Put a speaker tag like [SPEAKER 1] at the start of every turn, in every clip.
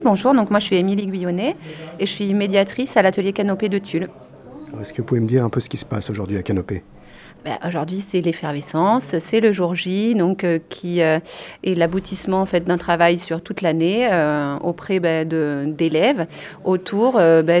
[SPEAKER 1] Bonjour, donc moi je suis Émilie Guyonnet et je suis médiatrice à l'atelier Canopée de Tulle.
[SPEAKER 2] Alors, est-ce que vous pouvez me dire un peu ce qui se passe aujourd'hui à Canopée?
[SPEAKER 1] Aujourd'hui c'est l'effervescence, c'est le jour J qui est l'aboutissement en fait d'un travail sur toute l'année auprès d'élèves autour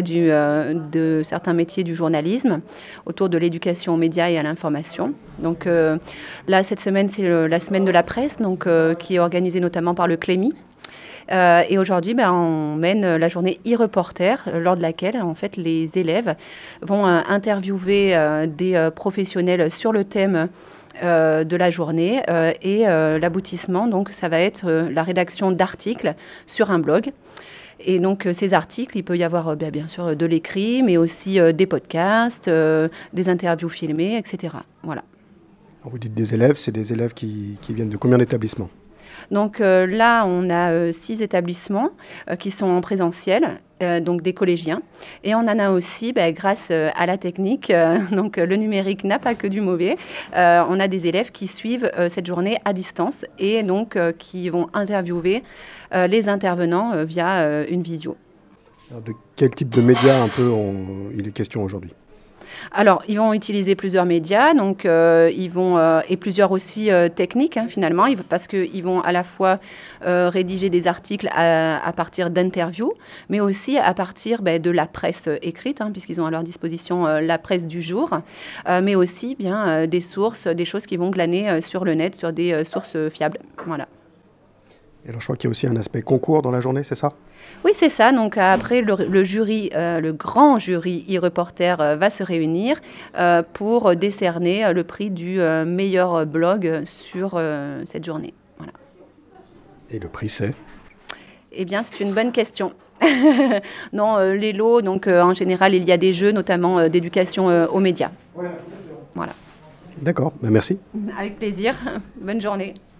[SPEAKER 1] de certains métiers du journalisme, autour de l'éducation aux médias et à l'information. Donc là cette semaine c'est la semaine de la presse qui est organisée notamment par le Clémy. Et aujourd'hui, on mène la journée e-reporter, lors de laquelle, en fait, les élèves vont interviewer des professionnels sur le thème de la journée. L'aboutissement, donc, ça va être la rédaction d'articles sur un blog. Et donc, ces articles, il peut y avoir bien sûr de l'écrit, mais aussi des podcasts, des interviews filmées, etc. Voilà.
[SPEAKER 2] Alors, vous dites des élèves, c'est des élèves qui viennent de combien d'établissements?
[SPEAKER 1] Donc là, on a 6 établissements qui sont en présentiel, donc des collégiens. Et on en a aussi, grâce à la technique, donc le numérique n'a pas que du mauvais, on a des élèves qui suivent cette journée à distance et donc qui vont interviewer les intervenants via une visio.
[SPEAKER 2] Alors, de quel type de médias il est question aujourd'hui?
[SPEAKER 1] Alors, ils vont utiliser plusieurs médias, donc et plusieurs aussi techniques finalement, parce qu'ils vont à la fois rédiger des articles à partir d'interviews, mais aussi à partir de la presse écrite, puisqu'ils ont à leur disposition la presse du jour, mais aussi des sources, des choses qu'ils vont glaner sur le net, sur des sources fiables. Voilà.
[SPEAKER 2] Et alors, je crois qu'il y a aussi un aspect concours dans la journée, c'est ça?
[SPEAKER 1] Oui, c'est ça. Donc après, le jury, le grand jury e-reporter va se réunir pour décerner le prix du meilleur blog sur cette journée. Voilà.
[SPEAKER 2] Et le prix, c'est?
[SPEAKER 1] Eh bien, c'est une bonne question. Non, les lots, donc en général, il y a des jeux, notamment d'éducation aux médias. Voilà.
[SPEAKER 2] D'accord, merci.
[SPEAKER 1] Avec plaisir. Bonne journée.